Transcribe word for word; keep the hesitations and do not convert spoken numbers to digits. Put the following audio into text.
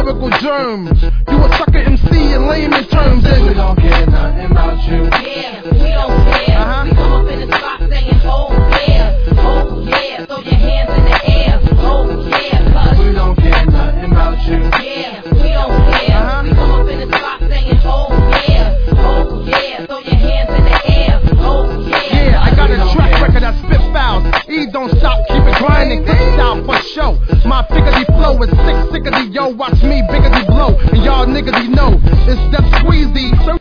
lyrical germs. You a sucker M C in layman terms. We don't care nothing about you. Yeah, we don't care. Uh-huh. We come up in the spot saying, oh yeah, oh yeah. Throw your hands in the air, oh yeah, cause We don't care nothing about you. yeah, we don't care. Uh-huh. We come up in the spot saying, oh yeah, oh yeah. Throw your hands in the air, oh yeah. Yeah, I got We a don't track care. record that spit fouls. E don't stop, keep it grinding, freestyle for show. My figgity flow is sick, sickity, yo. Watch me biggity blow, and y'all niggas know it's Def Squeezy.